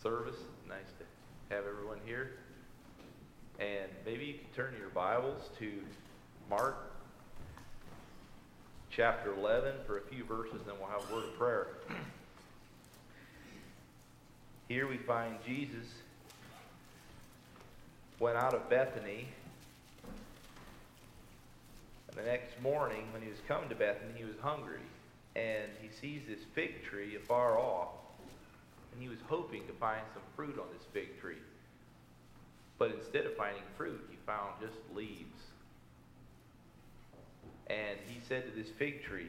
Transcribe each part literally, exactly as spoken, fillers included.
service. Nice to have everyone here. And maybe you can turn your Bibles to Mark chapter eleven for a few verses, and then we'll have a word of prayer. Here we find Jesus went out of Bethany, and the next morning when he was coming to Bethany, he was hungry, and he sees this fig tree afar off, and he was hoping to find some fruit on this fig tree. But instead of finding fruit, he found just leaves. And he said to this fig tree,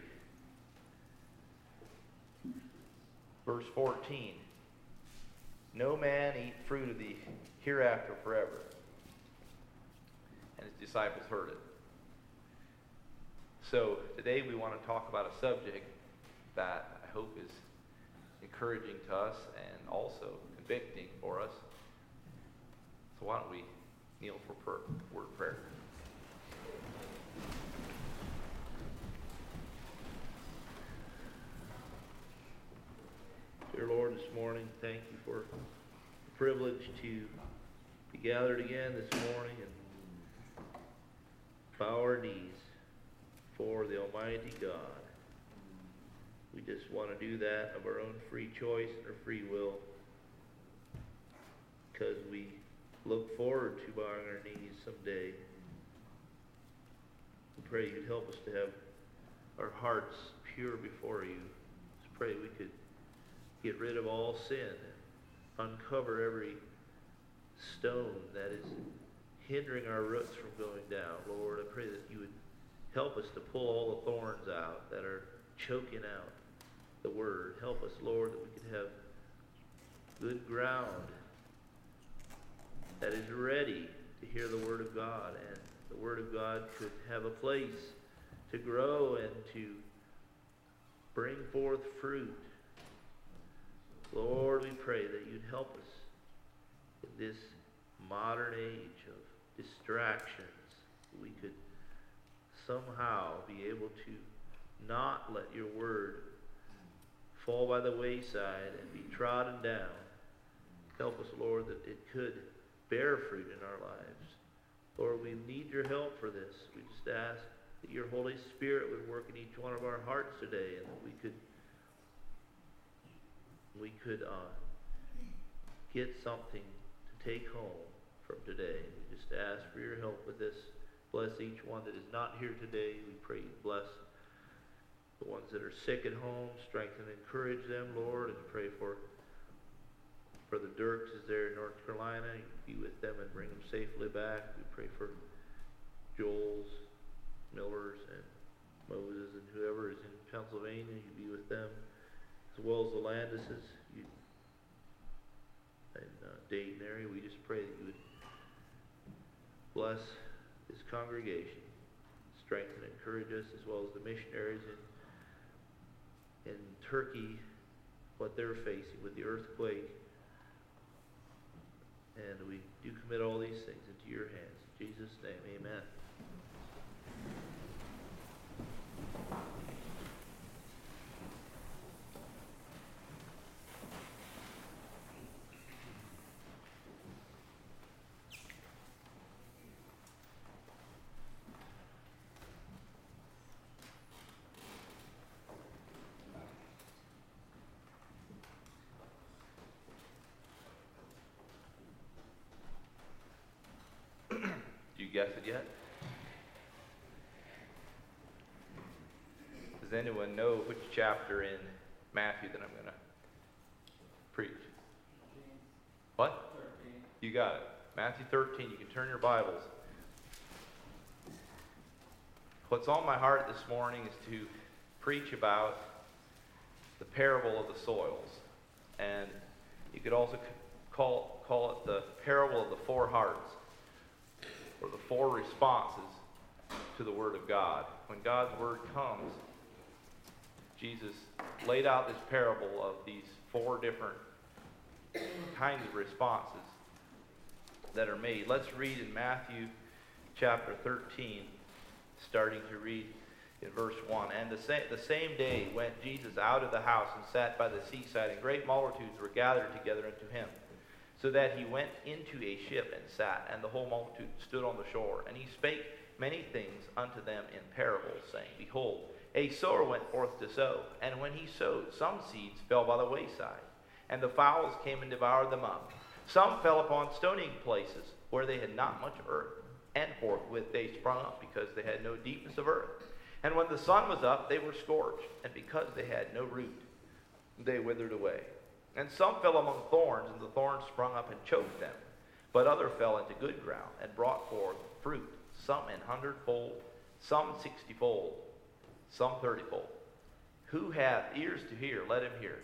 verse fourteen, "No man eat fruit of the hereafter forever." And his disciples heard it. So today we want to talk about a subject that I hope is encouraging to us and also convicting for us. So why don't we kneel for prayer, word of prayer. Dear Lord, this morning, thank you for the privilege to be gathered again this morning and bow our knees for the Almighty God. We just want to do that of our own free choice and our free will, because we look forward to bowing our knees someday. We pray you'd help us to have our hearts pure before you. Just pray we could get rid of all sin and uncover every stone that is hindering our roots from going down. Lord, I pray that you would help us to pull all the thorns out that are choking out the word. Help us, Lord, that we could have good ground that is ready to hear the word of God, and the word of God could have a place to grow and to bring forth fruit. Lord, we pray that you'd help us in this modern age of distractions. We could somehow be able to not let your word fall by the wayside and be trodden down. Help us, Lord, that it could bear fruit in our lives. Lord, we need your help for this. We just ask that your Holy Spirit would work in each one of our hearts today, and that we could we could uh, get something to take home from today. We just ask for your help with this. Bless each one that is not here today. We pray you bless the ones that are sick at home. Strengthen and encourage them, Lord, and pray for for the Dirks is there in North Carolina. You be with them and bring them safely back. We pray for Joel's, Miller's, and Moses, and whoever is in Pennsylvania. You be with them, as well as the Landises you, and uh, Dayton area. We just pray that you would bless this congregation, strengthen and encourage us, as well as the missionaries in in Turkey, what they're facing with the earthquake. And we do commit all these things into your hands. In Jesus' name, amen. Guess it yet? Does anyone know which chapter in Matthew that I'm going to preach? What? thirteen. You got it. Matthew thirteen. You can turn your Bibles. What's on my heart this morning is to preach about the parable of the soils. And you could also call, call it the parable of the four hearts, or the four responses to the Word of God. When God's Word comes, Jesus laid out this parable of these four different kinds of responses that are made. Let's read in Matthew chapter thirteen, starting to read in verse one. And the, sa- the same day went Jesus out of the house and sat by the seaside, and great multitudes were gathered together unto him. so that he went into a ship and sat, and the whole multitude stood on the shore. And he spake many things unto them in parables, saying, Behold, a sower went forth to sow, and when he sowed, some seeds fell by the wayside, and the fowls came and devoured them up. Some fell upon stony places, where they had not much earth, and forthwith they sprung up, because they had no deepness of earth. And when the sun was up, they were scorched, and because they had no root, they withered away. And some fell among thorns, and the thorns sprung up and choked them. But other fell into good ground, and brought forth fruit, some an hundredfold, some sixtyfold, some thirtyfold. Who hath ears to hear, let him hear.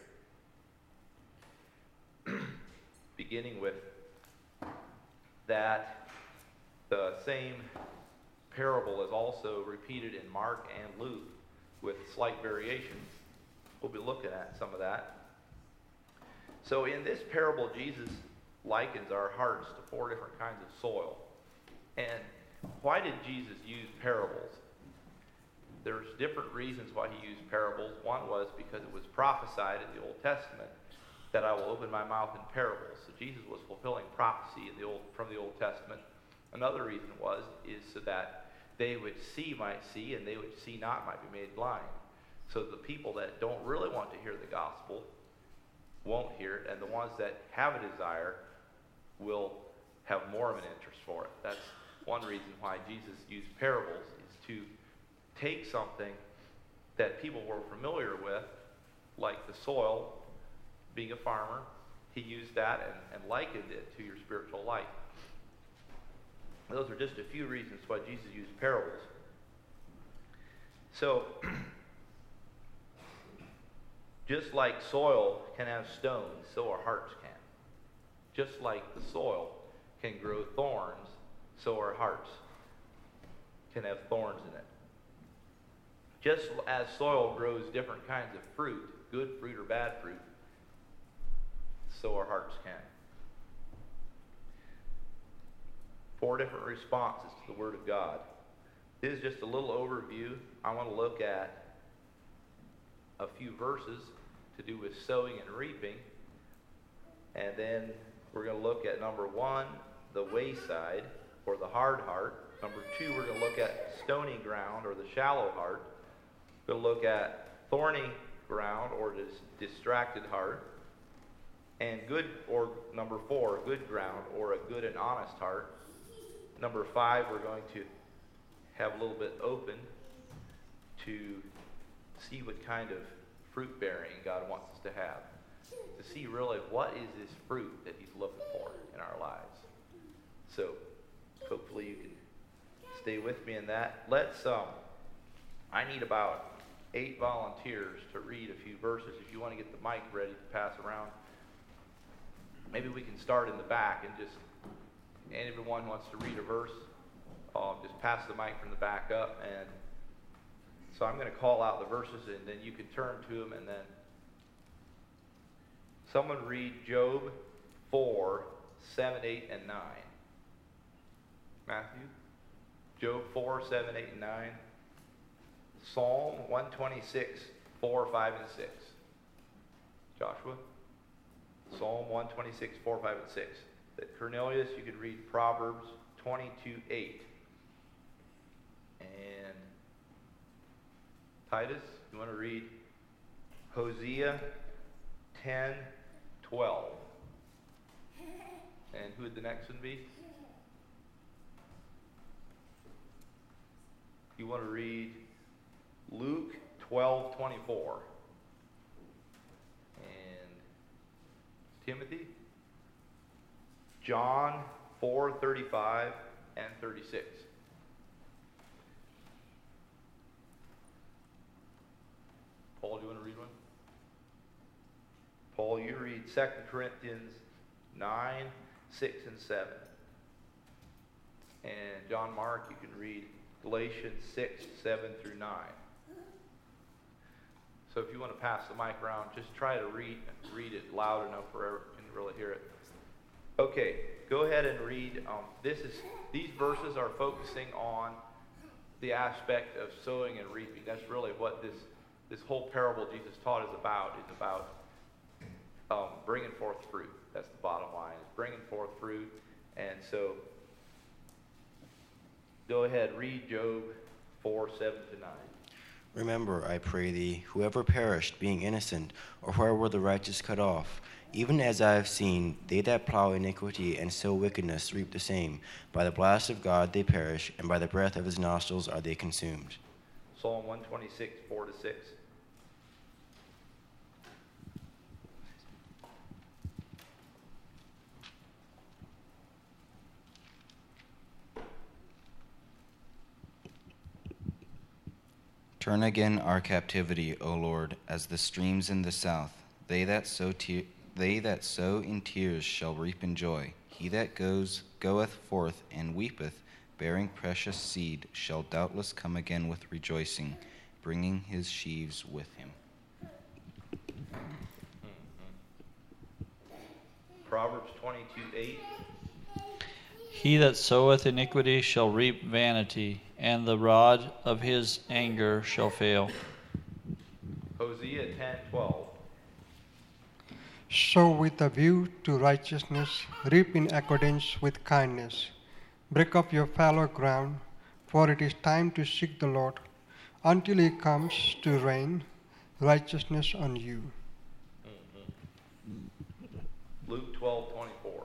Beginning with that, the same parable is also repeated in Mark and Luke with slight variations. We'll be looking at some of that. So in this parable, Jesus likens our hearts to four different kinds of soil. And why did Jesus use parables? There's different reasons why he used parables. One was because it was prophesied in the Old Testament that I will open my mouth in parables. So Jesus was fulfilling prophecy in the old, from the Old Testament. Another reason was is so that they which see might see, and they which see not might be made blind. So the people that don't really want to hear the gospel won't hear it, and the ones that have a desire will have more of an interest for it. That's one reason why Jesus used parables, is to take something that people were familiar with, like the soil, being a farmer. He used that and, and likened it to your spiritual life. Those are just a few reasons why Jesus used parables. So, just like soil can have stones, so our hearts can. Just like the soil can grow thorns, so our hearts can have thorns in it. Just as soil grows different kinds of fruit, good fruit or bad fruit, so our hearts can. Four different responses to the Word of God. This is just a little overview. I want to look at a few verses to do with sowing and reaping. And then we're going to look at number one, the wayside, or the hard heart. Number two, we're going to look at stony ground, or the shallow heart. We're going to look at thorny ground, or dis- distracted heart. And good, or number four, good ground, or a good and honest heart. Number five, we're going to have a little bit open to see what kind of fruit bearing God wants us to have. To see really what is this fruit that he's looking for in our lives. So hopefully you can stay with me in that. Let's, um, I need about eight volunteers to read a few verses. If you want to get the mic ready to pass around, maybe we can start in the back and just, and everyone wants to read a verse, um, just pass the mic from the back up. And so I'm going to call out the verses, and then you can turn to them, and then someone read Job four, seven, eight, and nine. Matthew? Job four, seven, eight, and nine. Psalm one twenty-six, four, five, and six. Joshua? Psalm one twenty-six, four, five, and six. That Cornelius, you could read Proverbs twenty-two, eight. And Titus, you want to read Hosea ten, twelve. And who would the next one be? You want to read Luke twelve, twenty-four. And Timothy? John four, thirty-five and thirty-six. Paul, do you want to read one? Paul, you read Second Corinthians nine, six, and seven. And John Mark, you can read Galatians six, seven through nine. So if you want to pass the mic around, just try to read read it loud enough for everyone can really hear it. Okay, go ahead and read. Um, this is these verses are focusing on the aspect of sowing and reaping. That's really what this this whole parable Jesus taught is about. Is about um, bringing forth fruit. That's the bottom line, is bringing forth fruit. And so, go ahead, read Job four, seven to nine. Remember, I pray thee, whoever perished, being innocent, or where were the righteous cut off? Even as I have seen, they that plow iniquity and sow wickedness reap the same. By the blast of God they perish, and by the breath of his nostrils are they consumed. Psalm one twenty-six, four to six. Turn again our captivity, O Lord, as the streams in the south. They that sow te- they that sow in tears shall reap in joy. He that goes goeth forth and weepeth, bearing precious seed, shall doubtless come again with rejoicing, bringing his sheaves with him. Proverbs twenty-two, eight. He that soweth iniquity shall reap vanity, and the rod of his anger shall fail. Hosea ten, twelve. Sow with a view to righteousness, reap in accordance with kindness. Break up your fallow ground, for it is time to seek the Lord, until he comes to rain righteousness on you. Mm-hmm. Luke twelve, twenty-four.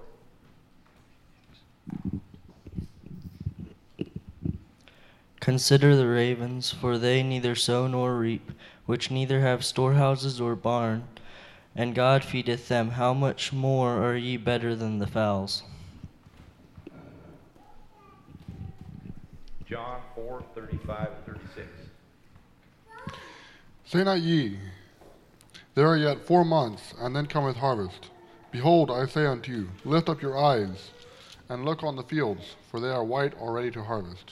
Consider the ravens, for they neither sow nor reap, which neither have storehouses or barn, and God feedeth them. How much more are ye better than the fowls? John four, thirty-five and thirty-six. Say not ye, there are yet four months, and then cometh harvest. Behold, I say unto you, lift up your eyes, and look on the fields, for they are white already to harvest.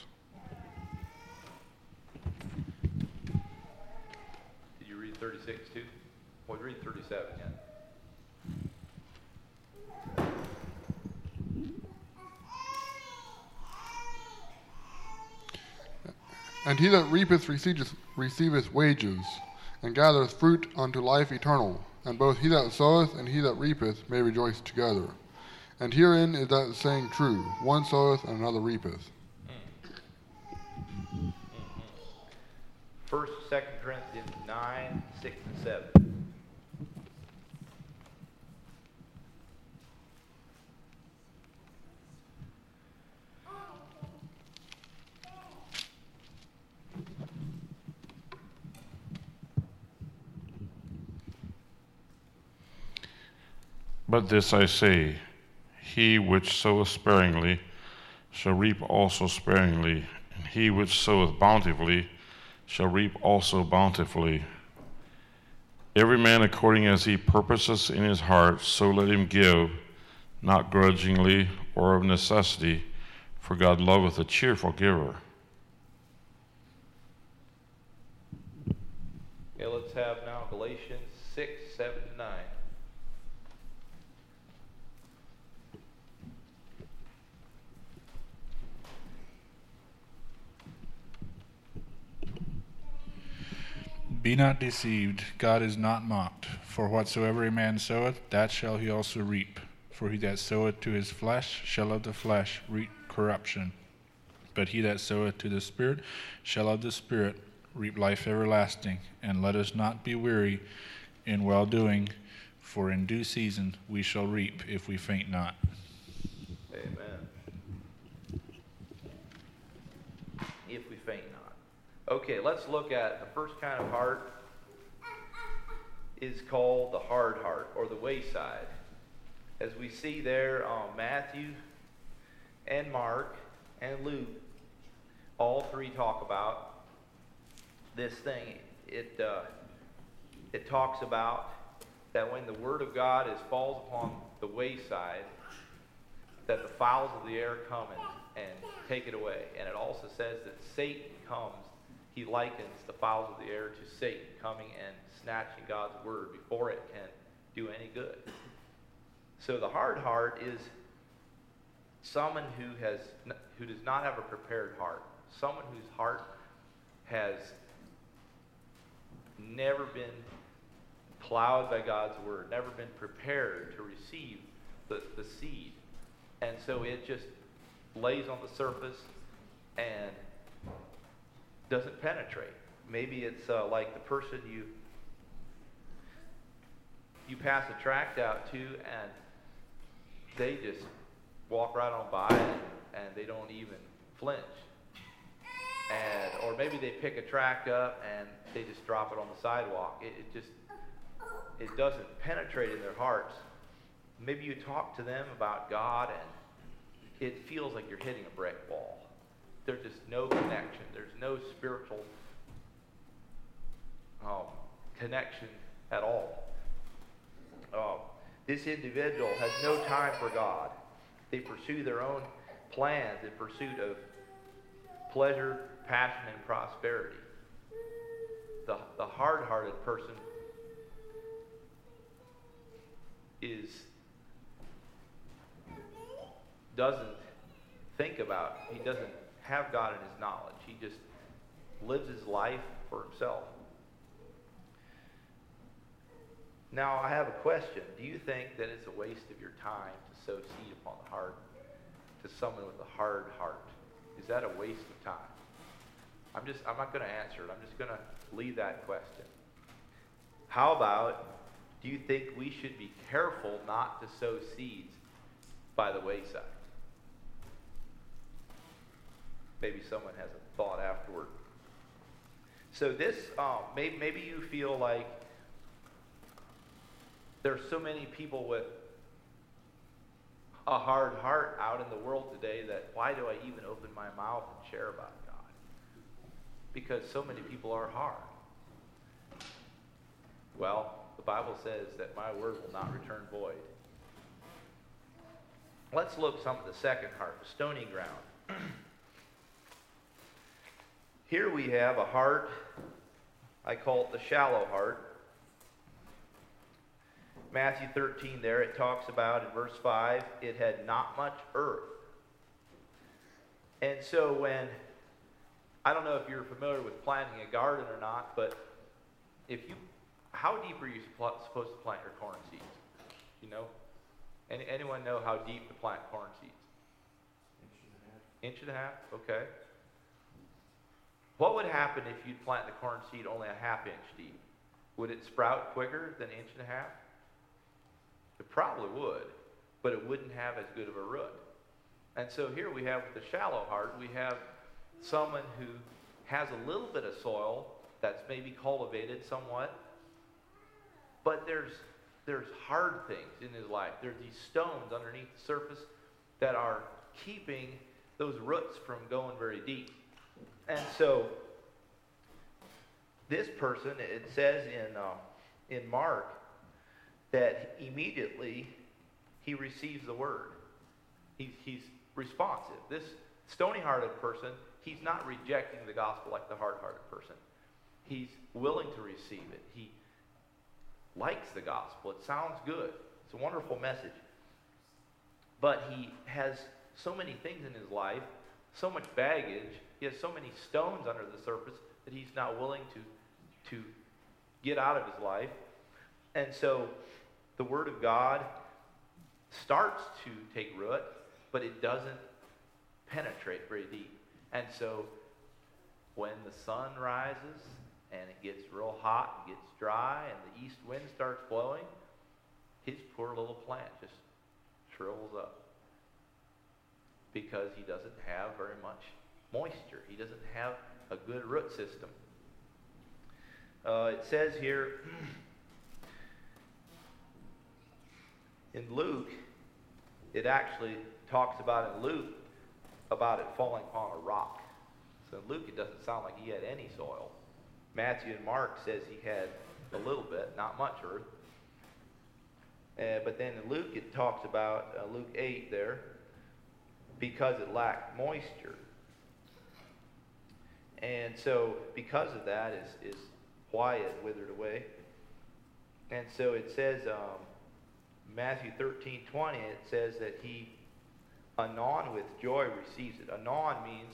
Did you read thirty-six too? Well, read thirty-seven, yeah. And he that reapeth receiveth, receiveth wages, and gathereth fruit unto life eternal. And both he that soweth and he that reapeth may rejoice together. And herein is that saying true, one soweth and another reapeth. Mm-hmm. First, Second Corinthians nine, six and seven. But this I say, he which soweth sparingly shall reap also sparingly, and he which soweth bountifully shall reap also bountifully. Every man according as he purposeth in his heart, so let him give, not grudgingly or of necessity, for God loveth a cheerful giver. Okay, let's have now Galatians six, seven to nine. Be not deceived, God is not mocked. For whatsoever a man soweth, that shall he also reap. For he that soweth to his flesh shall of the flesh reap corruption. But he that soweth to the Spirit shall of the Spirit reap life everlasting. And let us not be weary in well-doing, for in due season we shall reap if we faint not. Amen. If we faint not. Okay, let's look at the first kind of heart is called the hard heart, or the wayside. As we see there, um, Matthew and Mark and Luke, all three talk about this thing. It uh, it talks about that when the word of God is falls upon the wayside, that the fowls of the air come and, and take it away. And it also says that Satan comes. He likens the fowls of the air to Satan coming and snatching God's word before it can do any good. So the hard heart is someone who has who does not have a prepared heart, someone whose heart has never been plowed by God's word, never been prepared to receive the, the seed. And so it just lays on the surface and doesn't penetrate. Maybe it's uh, like the person you you pass a tract out to, and they just walk right on by it, and they don't even flinch. And or maybe they pick a tract up and they just drop it on the sidewalk. It, it just it doesn't penetrate in their hearts. Maybe you talk to them about God, and it feels like you're hitting a brick wall. There's just no connection. There's no spiritual um, connection at all. Um, this individual has no time for God. They pursue their own plans in pursuit of pleasure, passion, and prosperity. The, the hard-hearted person is doesn't think about, he doesn't have God in his knowledge. He just lives his life for himself. Now, I have a question. Do you think that it's a waste of your time to sow seed upon the heart to someone with a hard heart? Is that a waste of time? I'm just, I'm not going to answer it. I'm just going to leave that question. How about, do you think we should be careful not to sow seeds by the wayside? Maybe someone has a thought afterward. So this, um, maybe, maybe you feel like there's so many people with a hard heart out in the world today that why do I even open my mouth and share about God? Because so many people are hard. Well, the Bible says that my word will not return void. Let's look some of the second heart, the stony ground. Here we have a heart, I call it the shallow heart. Matthew thirteen there, it talks about in verse five, it had not much earth. And so when, I don't know if you're familiar with planting a garden or not, but if you, how deep are you supposed to plant your corn seeds? You know? Any, anyone know how deep to plant corn seeds? Inch and a half. Inch and a half? Okay. What would happen if you'd plant the corn seed only a half inch deep? Would it sprout quicker than an inch and a half? It probably would, but it wouldn't have as good of a root. And so here we have with the shallow heart, we have someone who has a little bit of soil that's maybe cultivated somewhat, but there's there's hard things in his life. There's these stones underneath the surface that are keeping those roots from going very deep. And so this person, it says in uh, in Mark that immediately he receives the word. He's, he's responsive. This stony-hearted person, he's not rejecting the gospel like the hard-hearted person. He's willing to receive it. He likes the gospel. It sounds good. It's a wonderful message. But he has so many things in his life, so much baggage, he has so many stones under the surface that he's not willing to, to get out of his life. And so the Word of God starts to take root, but it doesn't penetrate very deep. And so when the sun rises and it gets real hot, it gets dry, and the east wind starts blowing, his poor little plant just shrivels up because he doesn't have very much moisture. He doesn't have a good root system. Uh, it says here in Luke, it actually talks about in Luke about it falling upon a rock. So in Luke, it doesn't sound like he had any soil. Matthew and Mark says he had a little bit, not much earth. Uh, but then in Luke, it talks about, uh, Luke eight there, because it lacked moisture. And so because of that is, is why it withered away. And so it says, um, Matthew thirteen twenty, it says that he anon with joy receives it. Anon means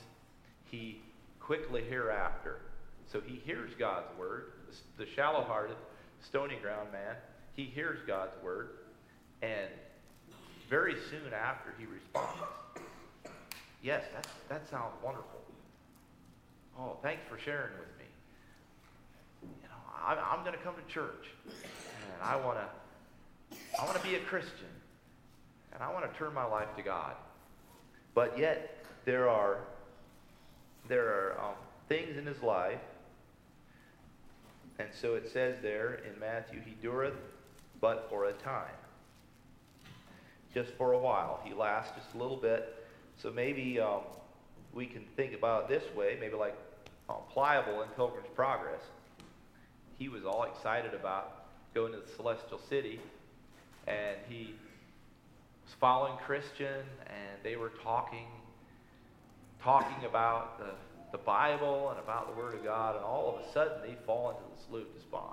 he quickly hereafter. So he hears God's word. The, the shallow-hearted stony ground man, he hears God's word, and very soon after he responds, yes, that's, that sounds wonderful. Oh, thanks for sharing with me. You know, I, I'm going to come to church, and I want to, I want to be a Christian, and I want to turn my life to God. But yet there are, there are um, things in his life, and so it says there in Matthew, he dureth but for a time, just for a while. He lasts just a little bit. So maybe um, we can think about it this way, maybe like um, Pliable in Pilgrim's Progress. He was all excited about going to the Celestial City, and he was following Christian, and they were talking, talking about the, the Bible and about the Word of God, and all of a sudden they fall into the slough of despond.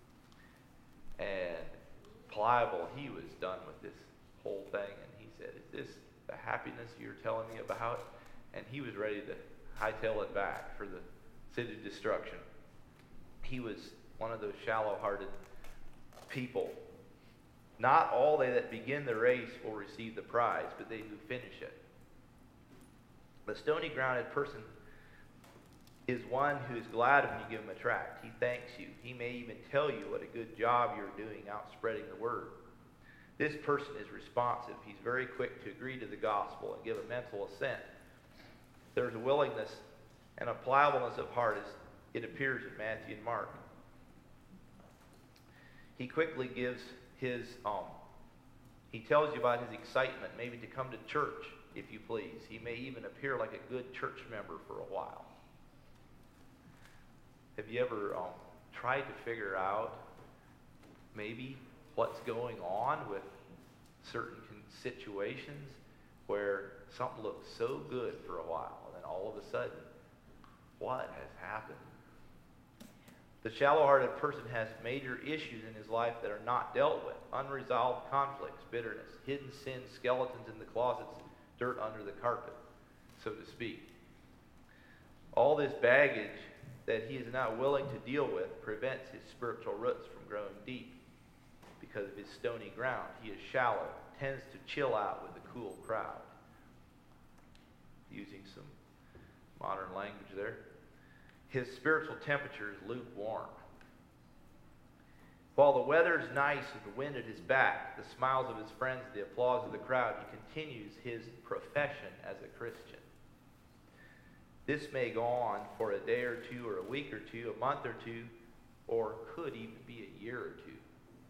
And Pliable, he was done with this whole thing, and he said, is this the happiness you're telling me about? And he was ready to hightail it back for the city of destruction. He was one of those shallow-hearted people. Not all they that begin the race will receive the prize, but they who finish it. The stony-grounded person is one who is glad when you give him a tract. He thanks you. He may even tell you what a good job you're doing out spreading the word. This person is responsive. He's very quick to agree to the gospel and give a mental assent. There's a willingness and a pliableness of heart as it appears in Matthew and Mark. He quickly gives his, um, he tells you about his excitement, maybe to come to church, if you please. He may even appear like a good church member for a while. Have you ever um, tried to figure out maybe what's going on with certain situations where something looks so good for a while, and then all of a sudden, what has happened? The shallow-hearted person has major issues in his life that are not dealt with. Unresolved conflicts, bitterness, hidden sins, skeletons in the closets, dirt under the carpet, so to speak. All this baggage that he is not willing to deal with prevents his spiritual roots from growing deep. Because of his stony ground, he is shallow, tends to chill out with the cool crowd. Using some modern language there. His spiritual temperature is lukewarm. While the weather's nice and the wind at his back, the smiles of his friends, the applause of the crowd, he continues his profession as a Christian. This may go on for a day or two, or a week or two, a month or two, or could even be a year or two.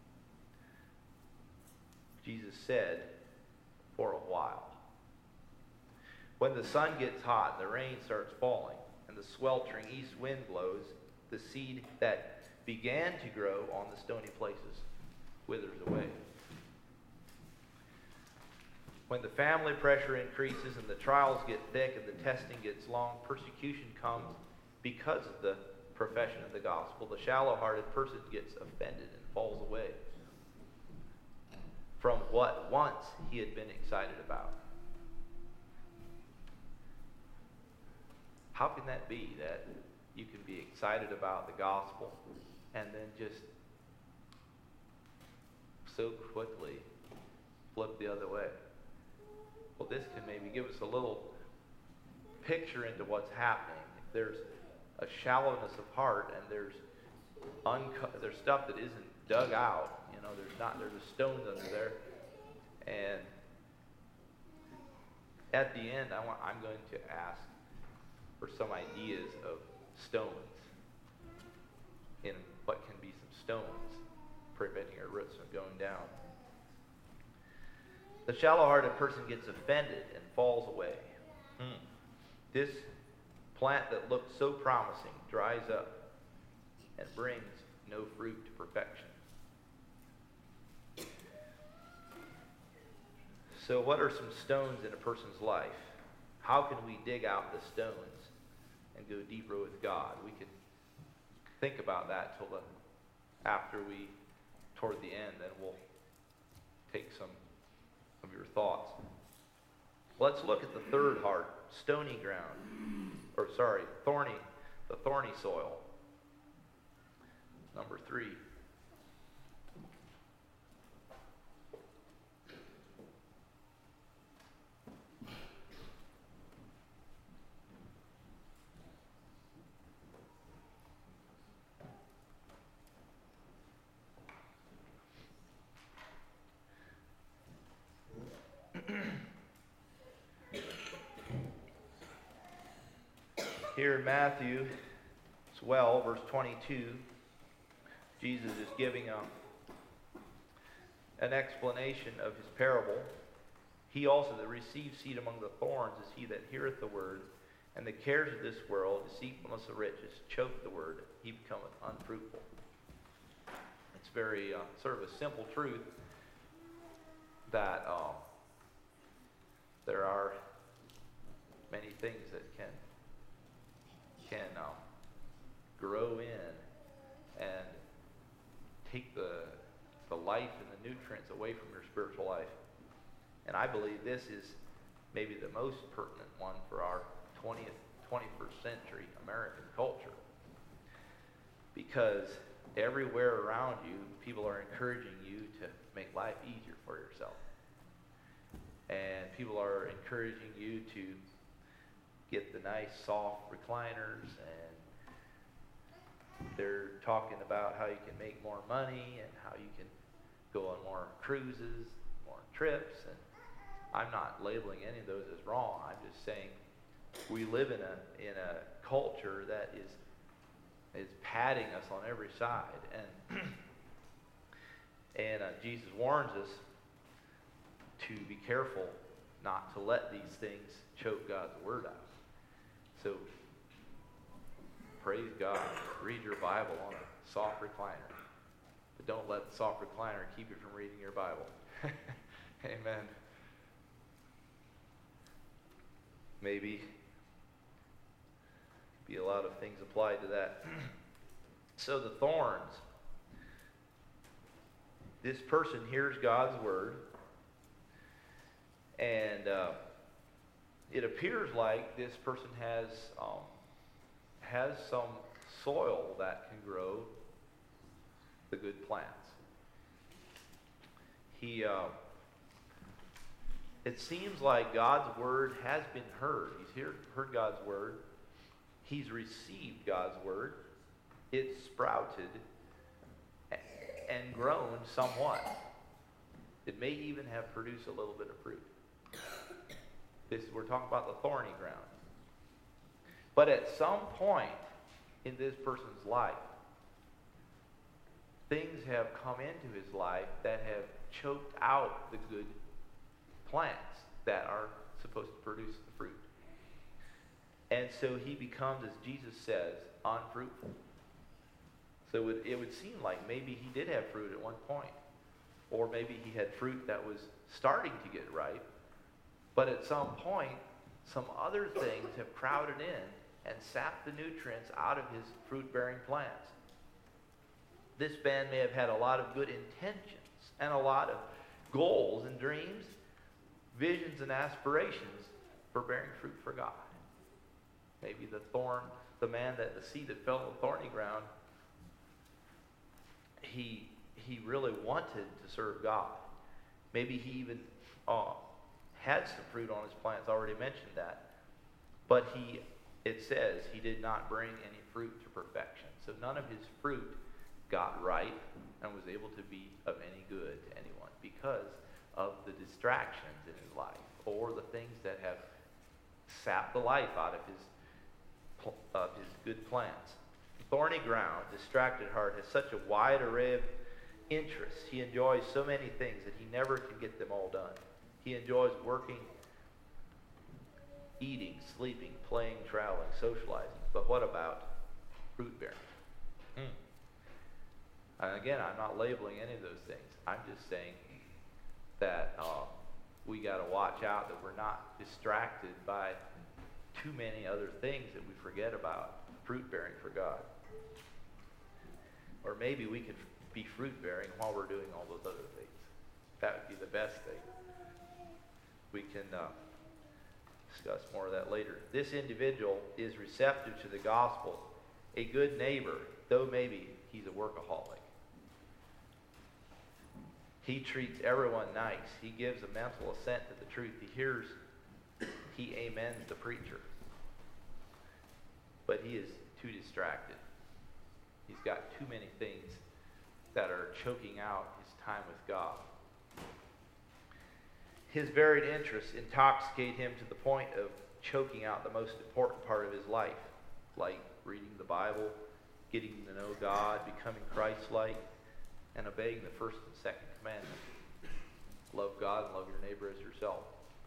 Jesus said, for a while. When the sun gets hot and the rain starts falling and the sweltering east wind blows, the seed that began to grow on the stony places withers away. When the family pressure increases and the trials get thick and the testing gets long, persecution comes because of the profession of the gospel. The shallow-hearted person gets offended and falls away from what once he had been excited about. How can that be, that you can be excited about the gospel and then just so quickly flip the other way? Well, this can maybe give us a little picture into what's happening. If there's a shallowness of heart and there's unco- there's stuff that isn't dug out, you know, there's not there's a stones under there, and at the end, I want I'm going to ask for some ideas of stones, in what can be some stones preventing our roots from going down. The shallow-hearted person gets offended and falls away. Hmm. This plant that looked so promising dries up and brings no fruit to perfection. So what are some stones in a person's life? How can we dig out the stones and go deeper with God? We can think about that till the after we toward the end, then we'll take some of your thoughts. Let's look at the third heart, stony ground, or sorry, thorny, the thorny soil. Number three. Here in Matthew as well, verse twenty-two, Jesus is giving a, an explanation of his parable. He also that receives seed among the thorns is he that heareth the word, and the cares of this world, deceitfulness of riches, choke the word, he becometh unfruitful. It's very uh, sort of a simple truth that um, there are many things that can can um, grow in and take the the life and the nutrients away from your spiritual life. And I believe this is maybe the most pertinent one for our twentieth, twenty-first century American culture. Because everywhere around you, people are encouraging you to make life easier for yourself. And people are encouraging you to get the nice, soft recliners, and they're talking about how you can make more money and how you can go on more cruises, more trips. And I'm not labeling any of those as wrong. I'm just saying we live in a in a culture that is is patting us on every side, and and uh, Jesus warns us to be careful not to let these things choke God's word out. So praise God, read your Bible on a soft recliner, but don't let the soft recliner keep you from reading your Bible. Amen. Maybe be a lot of things applied to that. So the thorns. This person hears God's word, and uh, it appears like this person has um, has some soil that can grow the good plants. He, uh, it seems like God's word has been heard. He's heard, heard God's word. He's received God's word. It's sprouted and grown somewhat. It may even have produced a little bit of fruit. This, we're talking about the thorny ground. But at some point in this person's life, things have come into his life that have choked out the good plants that are supposed to produce the fruit. And so he becomes, as Jesus says, unfruitful. So it, it would seem like maybe he did have fruit at one point. Or maybe he had fruit that was starting to get ripe. But at some point, some other things have crowded in and sapped the nutrients out of his fruit-bearing plants. This man may have had a lot of good intentions and a lot of goals and dreams, visions and aspirations for bearing fruit for God. Maybe the thorn, the man that the seed that fell on the thorny ground, he he really wanted to serve God. Maybe he even uh, had some fruit on his plants. I already mentioned that. But he, it says, he did not bring any fruit to perfection. So none of his fruit got ripe and was able to be of any good to anyone because of the distractions in his life or the things that have sapped the life out of his, of his good plants. Thorny ground, distracted heart, has such a wide array of interests. He enjoys so many things that he never can get them all done. He enjoys working, eating, sleeping, playing, traveling, socializing. But what about fruit bearing? Hmm. And again, I'm not labeling any of those things. I'm just saying that uh, we got to watch out that we're not distracted by too many other things that we forget about fruit bearing for God. Or maybe we could be fruit bearing while we're doing all those other things. That would be the best thing. We can uh, discuss more of that later. This individual is receptive to the gospel, a good neighbor, though maybe he's a workaholic. He treats everyone nice. He gives a mental assent to the truth. He hears, he amens the preacher. But he is too distracted. He's got too many things that are choking out his time with God. His varied interests intoxicate him to the point of choking out the most important part of his life. like reading the Bible, getting to know God, becoming Christ-like, and obeying the first and second commandment. Love God and love your neighbor as yourself.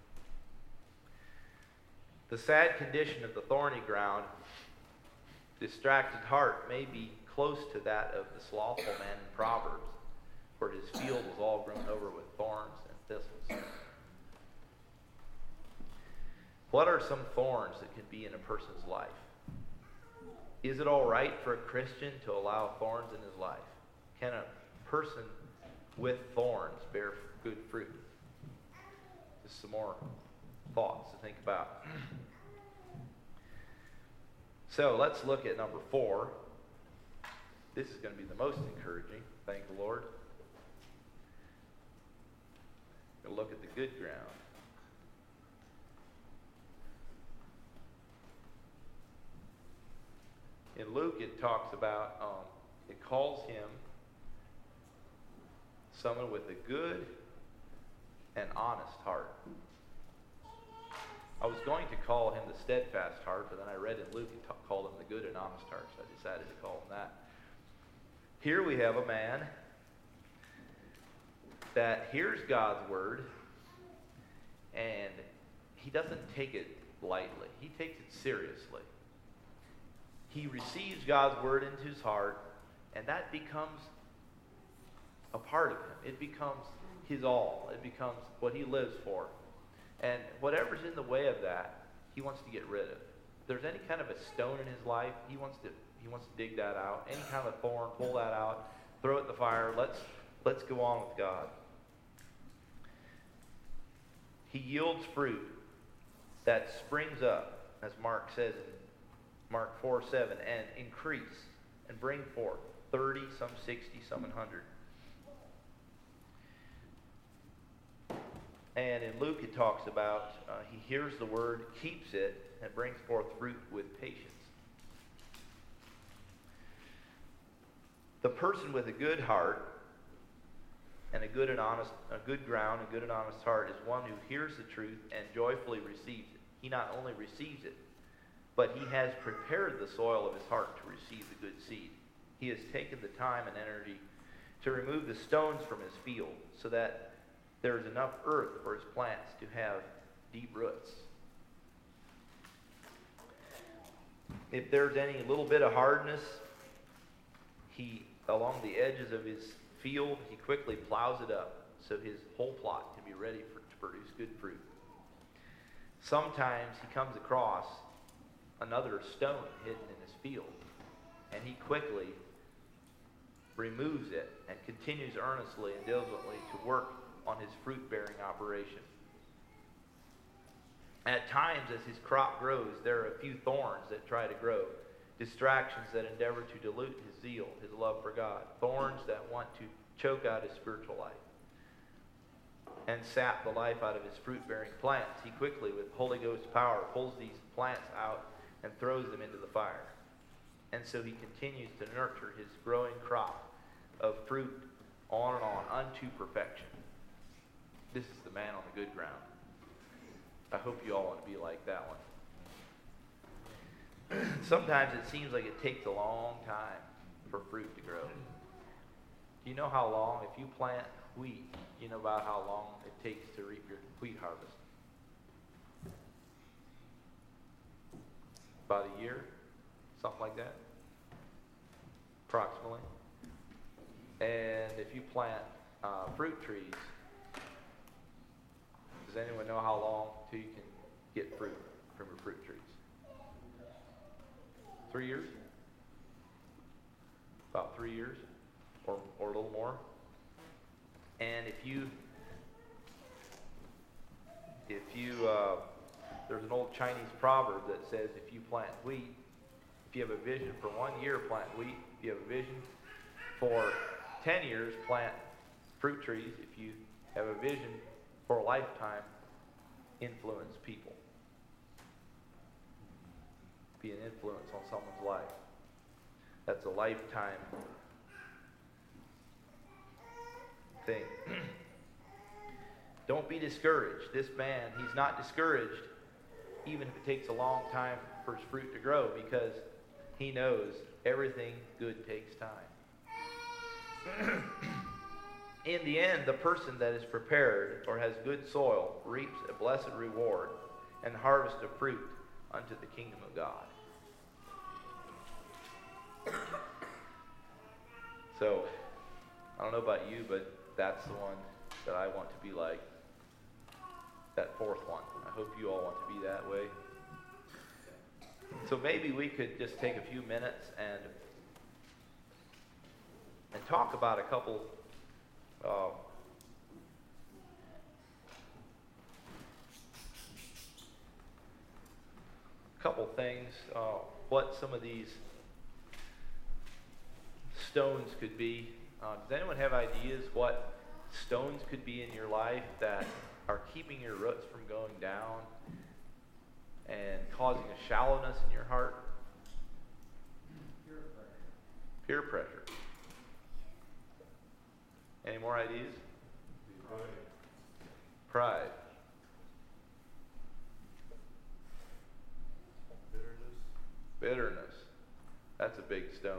The sad condition of the thorny ground, distracted heart, may be close to that of the slothful man in Proverbs, for his field was all grown over with thorns and thistles. What are some thorns that can be in a person's life? Is it all right for a Christian to allow thorns in his life? Can a person with thorns bear good fruit? Just some more thoughts to think about. So let's look at number four. This is going to be the most encouraging. Thank the Lord. We'll look at the good ground. In Luke, it talks about, um, it calls him someone with a good and honest heart. I was going to call him the steadfast heart, but then I read in Luke it ta- called him the good and honest heart, so I decided to call him that. Here we have a man that hears God's word, and he doesn't take it lightly. He takes it seriously. He receives God's word into his heart, and that becomes a part of him. It becomes his all. It becomes what he lives for. And whatever's in the way of that, he wants to get rid of. If there's any kind of a stone in his life, he wants to he wants to dig that out. Any kind of a thorn, pull that out, throw it in the fire. Let's let's go on with God. He yields fruit that springs up, as Mark says in Mark four seven, and increase and bring forth thirty, some sixty, some one hundred. And in Luke it talks about uh, he hears the word, keeps it, and brings forth fruit with patience. The person with a good heart and a good and honest, a good ground, a good and honest heart is one who hears the truth and joyfully receives it. He not only receives it, but he has prepared the soil of his heart to receive the good seed. He has taken the time and energy to remove the stones from his field so that there is enough earth for his plants to have deep roots. If there's any little bit of hardness, he, along the edges of his field, he quickly plows it up so his whole plot can be ready for, to produce good fruit. Sometimes he comes across another stone hidden in his field, and he quickly removes it and continues earnestly and diligently to work on his fruit-bearing operation. At times, as his crop grows, there are a few thorns that try to grow, distractions that endeavor to dilute his zeal, his love for God, thorns that want to choke out his spiritual life and sap the life out of his fruit-bearing plants. He quickly, with Holy Ghost power, pulls these plants out and throws them into the fire. And so he continues to nurture his growing crop of fruit on and on unto perfection. This is the man on the good ground. I hope you all want to be like that one. Sometimes it seems like it takes a long time for fruit to grow. Do you know how long, if you plant wheat, you know about how long it takes to reap your wheat harvest? About a year? Something like that? Approximately. And if you plant uh, fruit trees, does anyone know how long till you can get fruit from your fruit trees? Three years? About three years? Or, or a little more? And if you, if you, uh, there's an old Chinese proverb that says if you plant wheat, if you have a vision for one year, plant wheat. If you have a vision for ten years, plant fruit trees. If you have a vision for a lifetime, influence people. Be an influence on someone's life. That's a lifetime thing. Don't be discouraged. This man, he's not discouraged, even if it takes a long time for his fruit to grow, because He knows everything good takes time. In the end, the person that is prepared or has good soil reaps a blessed reward and harvest of fruit unto the kingdom of God. So, I don't know about you, but that's the one that I want to be like. That fourth one. I hope you all want to be that way. So maybe we could just take a few minutes and and talk about a couple uh, couple things. Uh, what some of these stones could be. Uh, does anyone have ideas what stones could be in your life that are keeping your roots from going down and causing a shallowness in your heart? Peer pressure. Peer pressure. Any more ideas? Pride. Pride. Bitterness. Bitterness. That's a big stone.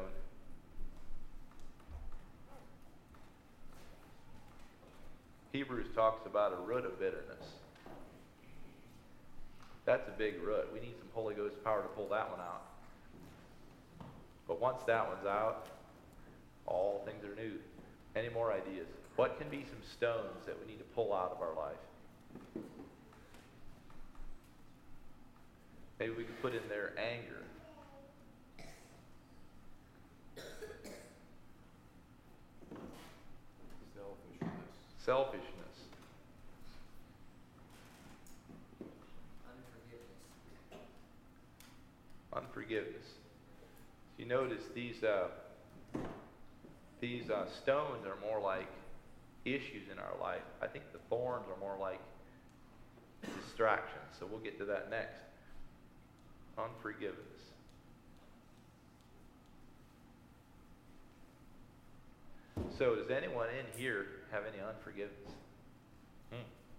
Hebrews talks about a root of bitterness. That's a big root. We need some Holy Ghost power to pull that one out. But once that one's out, all things are new. Any more ideas? What can be some stones that we need to pull out of our life? Maybe we could put in there anger. Selfishness. Selfishness. Unforgiveness. You notice these uh, these uh, stones are more like issues in our life. I think the thorns are more like distractions. So we'll get to that next. Unforgiveness. So does anyone in here have any unforgiveness? Hmm.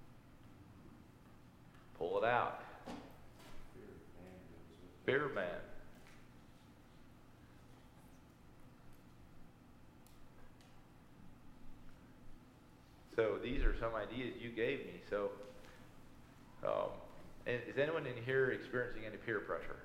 Pull it out. Fear man. So these are some ideas you gave me. So, um, and is anyone in here experiencing any peer pressure?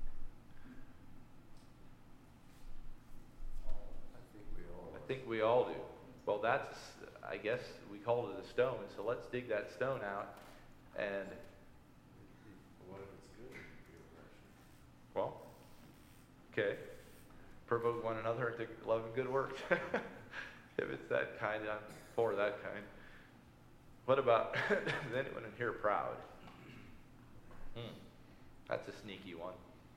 I think we all. I think we all do. Well, that's, I guess we call it a stone. So let's dig that stone out and. What if it's good peer pressure? Well, okay. Provoke one another to love and good works. If it's that kind, I'm for that kind. What about, is anyone in here proud? Hmm. That's a sneaky one.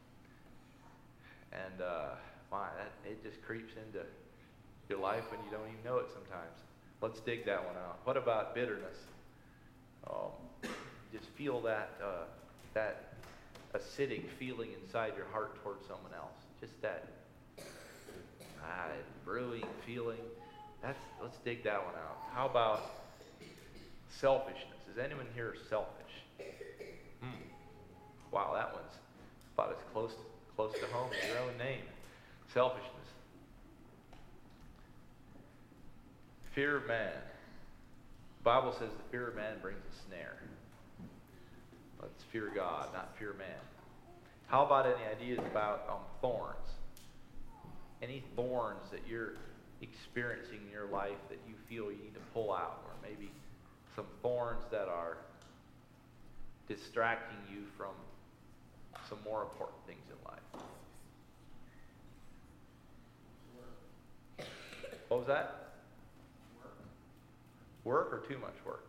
And, uh, my, that, it just creeps into your life when you don't even know it sometimes. Let's dig that one out. What about bitterness? Um, just feel that, uh, that acidic feeling inside your heart towards someone else. Just that ah, brewing feeling. That's, let's dig that one out. How about selfishness? Is anyone here selfish? Hmm. Wow, that one's about as close to, close to home as your own name. Selfishness. Fear of man. The Bible says the fear of man brings a snare. Let's fear God, not fear man. How about any ideas about um, thorns? Any thorns that you're experiencing in your life that you feel you need to pull out, or maybe some thorns that are distracting you from some more important things in life? What was that? Work. Work or too much work?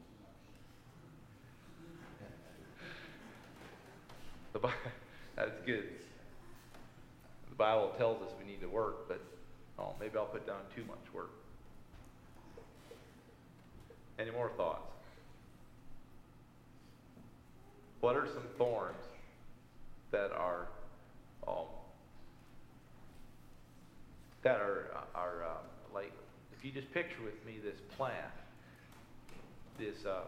The Bible, that's good. The Bible tells us we need to work, but oh, maybe I'll put down too much work. Any more thoughts? What are some thorns that are um, that are are uh, like? If you just picture with me this plant, this uh,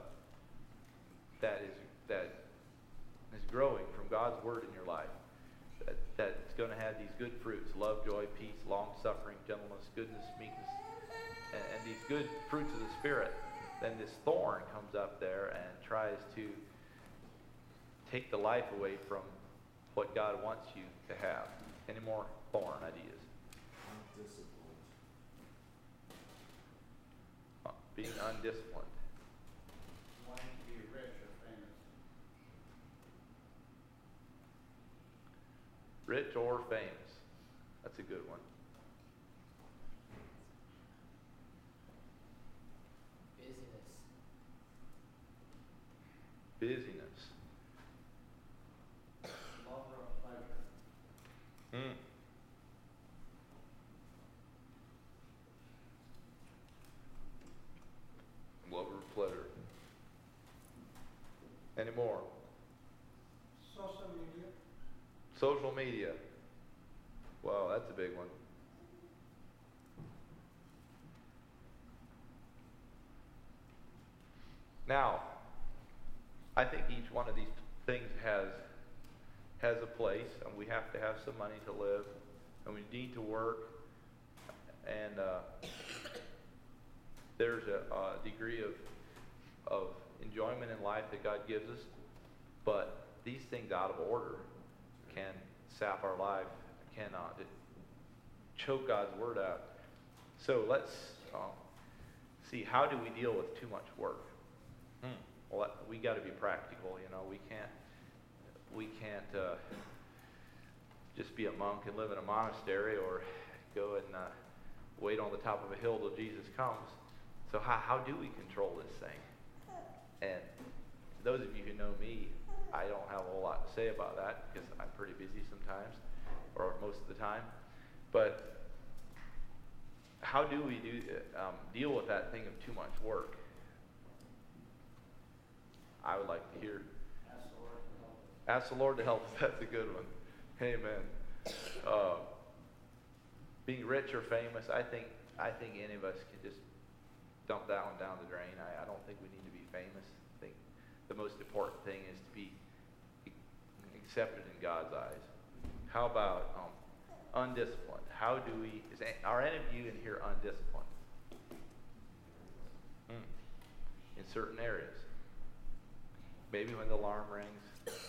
that is that is growing from God's word in your life, that that's going to have these good fruits: love, joy, peace, long-suffering, gentleness, goodness, meekness, and, and these good fruits of the Spirit, then this thorn comes up there and tries to take the life away from what God wants you to have. Any more thorn ideas? Uh, being undisciplined. Wanting to be rich or famous. Rich or famous. That's a good one. Busyness. Busyness. Lover of pleasure. Hmm. Lover of pleasure. Any more? Social media. Social media. Wow, that's a big one. Now, I think each one of these things has has a place, and we have to have some money to live, and we need to work, and uh, there's a, a degree of of enjoyment in life that God gives us, but these things out of order can sap our life, cannot it choke God's word out. So let's um, see, how do we deal with too much work? Hmm. Well, that, we got to be practical. You know, we can't we can't uh, just be a monk and live in a monastery, or go and uh, wait on the top of a hill till Jesus comes. So how how do we control this thing? And those of you who know me, I don't have a whole lot to say about that because I'm pretty busy sometimes, or most of the time. But how do we do um, deal with that thing of too much work? I would like to hear. Ask the Lord to help us. That's a good one. Amen. Uh, being rich or famous, I think I think any of us can just dump that one down the drain. I, I don't think we need to be famous. I think the most important thing is to be accepted in God's eyes. How about um, undisciplined? How do we, is, are any of you in here undisciplined? Hmm. In certain areas. Maybe when the alarm rings.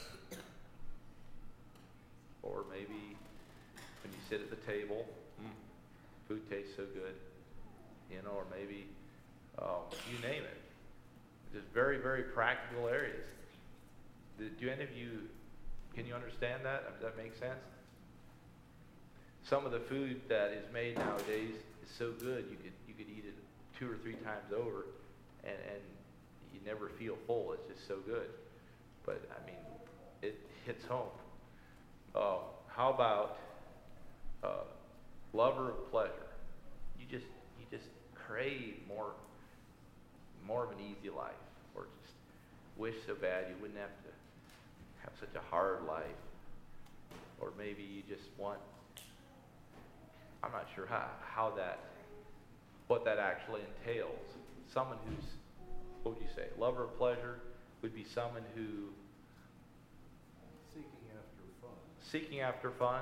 Or maybe when you sit at the table, mm, food tastes so good. You know, or maybe, um, you name it. Just very, very practical areas. Do, do any of you, can you understand that? Does that make sense? Some of the food that is made nowadays is so good you could you could eat it two or three times over, and, and you never feel full. It's just so good. But I mean, it hits home. Uh, how about uh, lover of pleasure? You just you just crave more more of an easy life, or just wish so bad you wouldn't have to have such a hard life, or maybe you just want. I'm not sure how how that what that actually entails. Someone who's, what would you say, lover of pleasure would be someone who Seeking after fun. seeking after fun,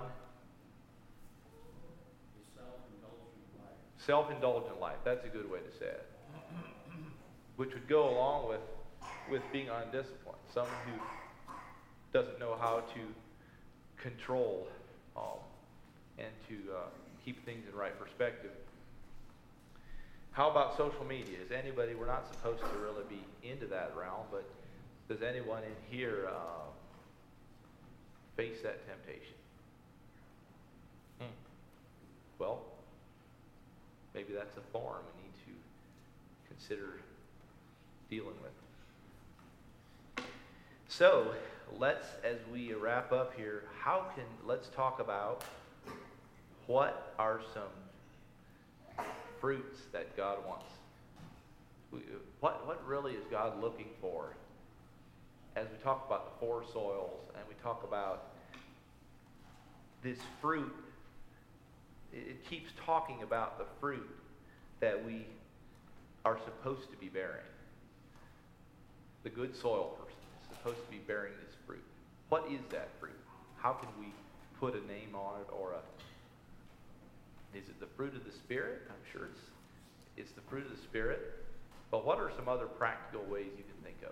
A self-indulgent life. self-indulgent life. That's a good way to say it. Which would go along with with being undisciplined. Someone who doesn't know how to control um, and to uh, keep things in right perspective. How about social media? Is anybody, we're not supposed to really be into that realm, but does anyone in here uh, face that temptation? Hmm. Well, maybe that's a thorn we need to consider dealing with. So, let's, as we wrap up here, how can, let's talk about what are some fruits that God wants. We, what, what really is God looking for? As we talk about the four soils, and we talk about this fruit, it, it keeps talking about the fruit that we are supposed to be bearing. The good soil person is supposed to be bearing this fruit. What is that fruit? How can we put a name on it or a, is it the fruit of the Spirit? I'm sure it's, it's the fruit of the Spirit. But what are some other practical ways you can think of?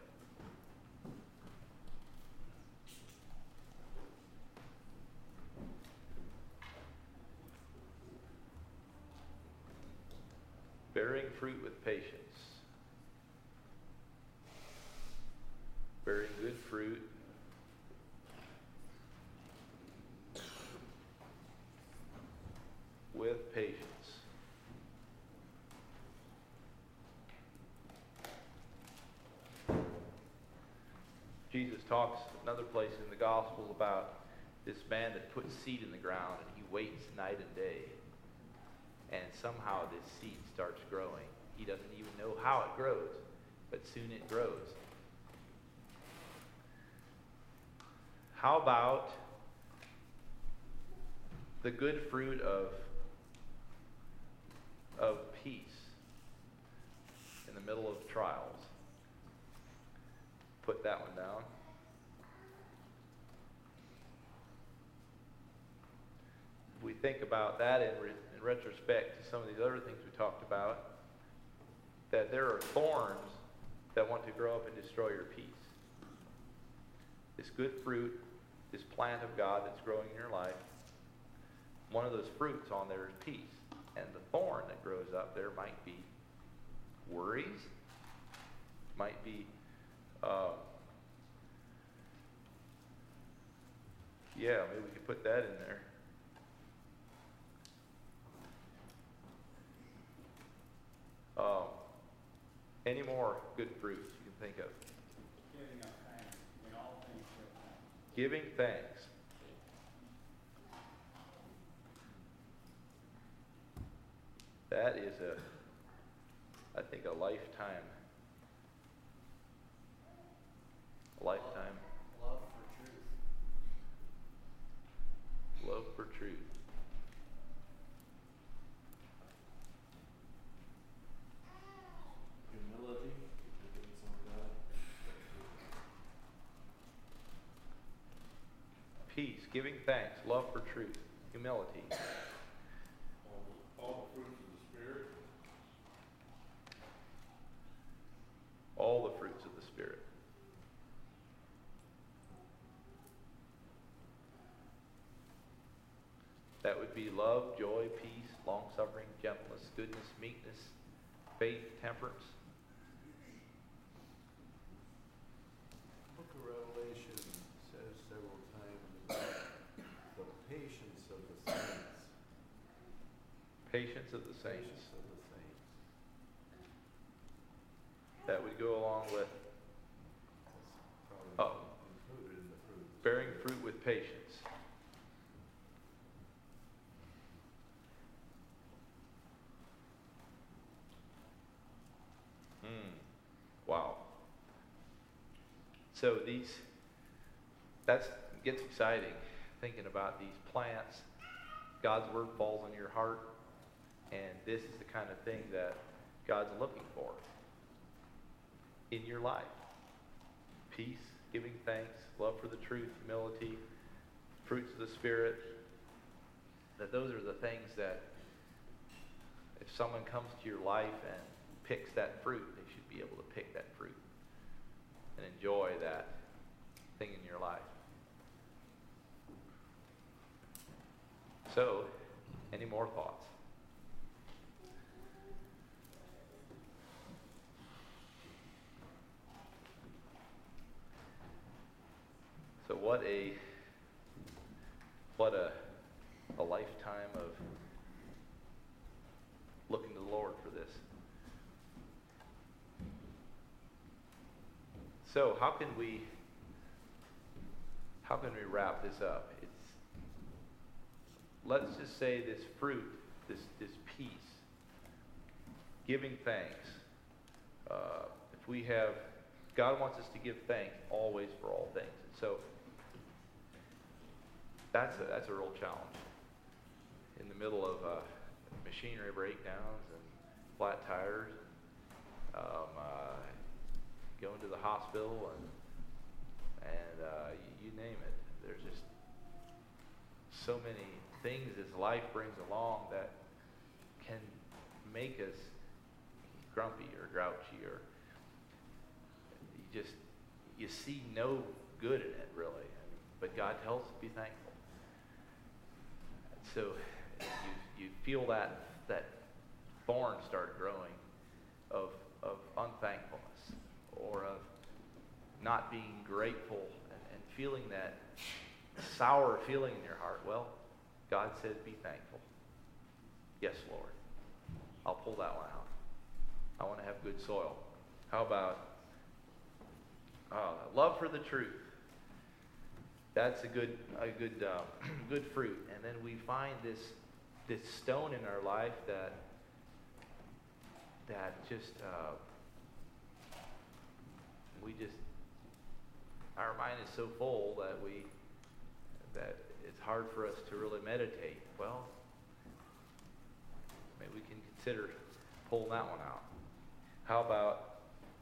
Bearing fruit with patience. Bearing good fruit. With patience. Jesus talks another place in the Gospels about this man that puts seed in the ground and he waits night and day. And somehow this seed starts growing. He doesn't even know how it grows, but soon it grows. How about the good fruit of, of peace in the middle of trials? Put that one down. We think about that in, re- in retrospect to some of these other things we talked about, that there are thorns that want to grow up and destroy your peace. This good fruit, this plant of God that's growing in your life, one of those fruits on there is peace. And the thorn that grows up there might be worries, might be, uh, yeah, maybe we could put that in there. Um, any more good fruits you can think of? Giving of thanks. In all things give thanks. Giving thanks. That is a, I think, a lifetime, a lifetime Love for truth. love for truth. Humility. Dependence on God. Peace, giving thanks, love for truth, humility. All the, all the fruits of the Spirit. All the fruits of the Spirit. That would be love, joy, peace, long-suffering, gentleness, goodness, meekness, faith, temperance. Book of Revelation says several times about the patience of the saints. Patience of the saints. Patience of the saints. That would go along with That's Oh. probably included in the fruit. bearing fruit with patience. Hmm. Wow. So these, that's gets exciting, thinking about these plants. God's word falls on your heart, and this is the kind of thing that God's looking for in your life. Peace, giving thanks, love for the truth, humility, fruits of the Spirit. That those are the things that if someone comes to your life and picks that fruit, they should be able to pick that fruit and enjoy that thing in your life. So, any more thoughts? So what a what a a lifetime of looking to the Lord for this. So how can we how can we wrap this up? It's let's just say this fruit, this this peace, giving thanks. Uh, if we have, God wants us to give thanks always for all things. And so that's a, that's a real challenge. In the middle of uh, machinery breakdowns and flat tires, um, uh, going to the hospital and and uh, you, you name it. There's just so many things as life brings along that can make us grumpy or grouchy, or you just, you see no good in it, really. But God tells us to be thankful. So you, you feel that, that thorn start growing of, of unthankfulness, or of not being grateful, and, and feeling that sour feeling in your heart. Well, God said, be thankful. Yes, Lord. I'll pull that one out. I want to have good soil. How about uh, love for the truth? That's a good, a good, uh, good fruit. And then we find this, this stone in our life that, that just, uh, we just, our mind is so full that we, that it's hard for us to really meditate. Well, maybe we can consider pulling that one out. How about,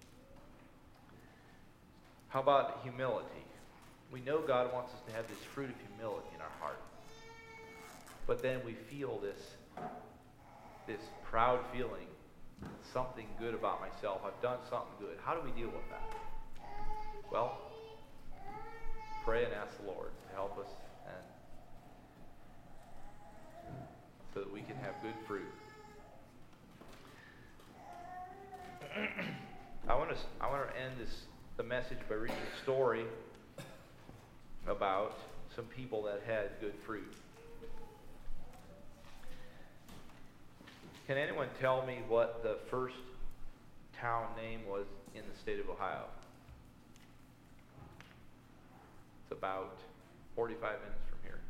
how about humility? We know God wants us to have this fruit of humility in our heart. But then we feel this, this proud feeling, something good about myself. I've done something good. How do we deal with that? Well, pray and ask the Lord to help us, and so that we can have good fruit. I want to I want to end this the message by reading a story about some people that had good fruit. Can anyone tell me what the first town name was in the state of Ohio? It's about forty-five minutes from here.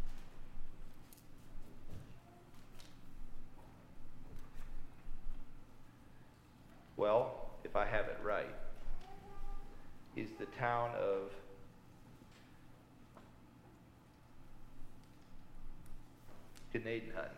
Well, if I have it right, is the town of Gnadenhutten.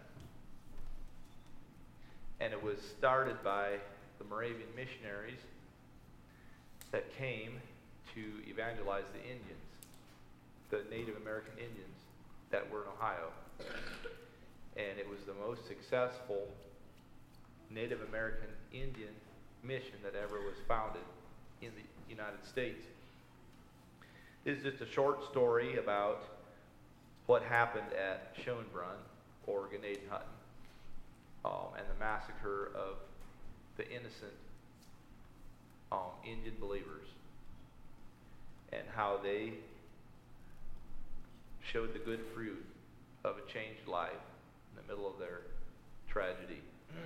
And it was started by the Moravian missionaries that came to evangelize the Indians, the Native American Indians that were in Ohio. And it was the most successful Native American Indian mission that ever was founded in the United States. This is just a short story about what happened at Schoenbrunn, or Gnadenhutten, um, and the massacre of the innocent um, Indian believers, and how they showed the good fruit of a changed life in the middle of their tragedy.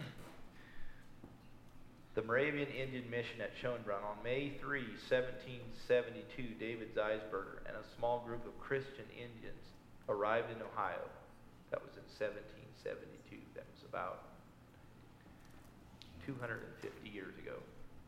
The Moravian Indian Mission at Schoenbrunn, on May third, seventeen seventy-two, David Zeisberger and a small group of Christian Indians arrived in Ohio. That was in seventeen seventy-two. That was about two hundred fifty years ago.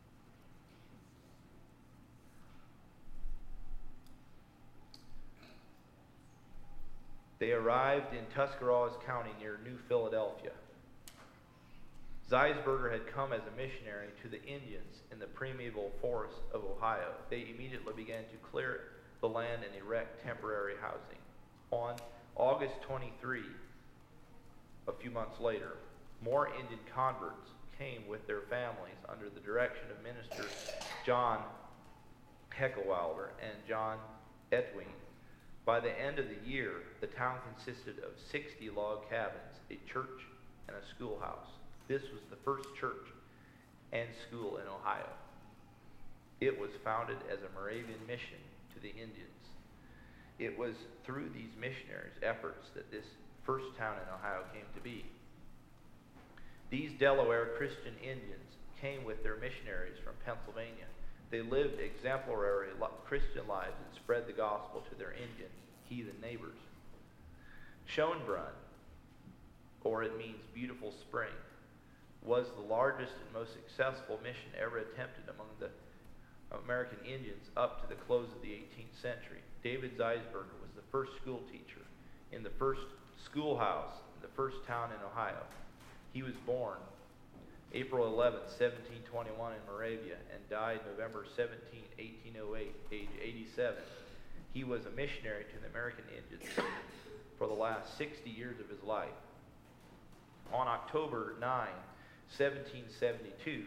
They arrived in Tuscarawas County near New Philadelphia. Zeisberger had come as a missionary to the Indians in the primeval forests of Ohio. They immediately began to clear the land and erect temporary housing. On August twenty-third, a few months later, more Indian converts came with their families under the direction of Minister John Heckewelder and John Etwing. By the end of the year, the town consisted of sixty log cabins, a church, and a schoolhouse. This was the first church and school in Ohio. It was founded as a Moravian mission to the Indians. It was through these missionaries' efforts that this first town in Ohio came to be. These Delaware Christian Indians came with their missionaries from Pennsylvania. They lived exemplary Christian lives and spread the gospel to their Indian heathen neighbors. Schoenbrunn, or it means beautiful spring, was the largest and most successful mission ever attempted among the American Indians up to the close of the eighteenth century. David Zeisberger was the first school teacher in the first schoolhouse in the first town in Ohio. He was born April eleventh, seventeen twenty-one in Moravia and died November seventeenth, eighteen oh eight, age eighty-seven. He was a missionary to the American Indians for the last sixty years of his life. On October ninth, seventeen seventy-two,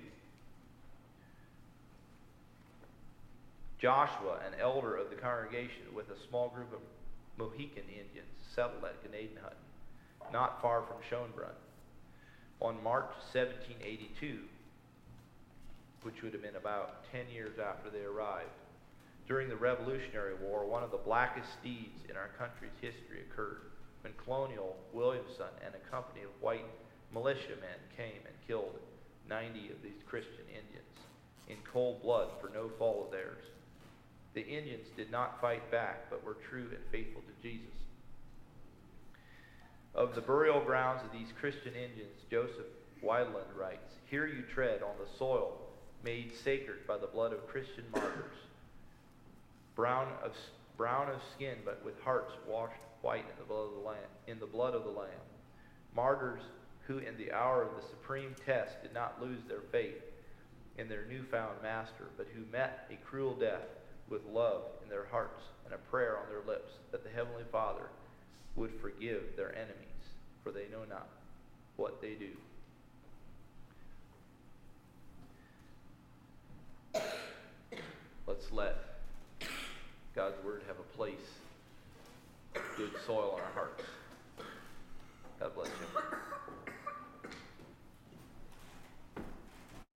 Joshua, an elder of the congregation, with a small group of Mohican Indians, settled at Gnadenhutten, not far from Schönbrunn. On March seventeen eighty-two, which would have been about ten years after they arrived, during the Revolutionary War, one of the blackest deeds in our country's history occurred, when Colonial Williamson and a company of white militiamen came and killed ninety of these Christian Indians in cold blood for no fault of theirs. The Indians did not fight back, but were true and faithful to Jesus. Of the burial grounds of these Christian Indians, Joseph Wiedeland writes, "Here you tread on the soil made sacred by the blood of Christian martyrs, brown of, brown of skin, but with hearts washed white in the blood of the Lamb, in the blood of the Lamb. Martyrs who in the hour of the supreme test did not lose their faith in their newfound master, but who met a cruel death with love in their hearts and a prayer on their lips that the Heavenly Father would forgive their enemies, for they know not what they do." Let's let God's word have a place, good soil in our hearts. God bless you.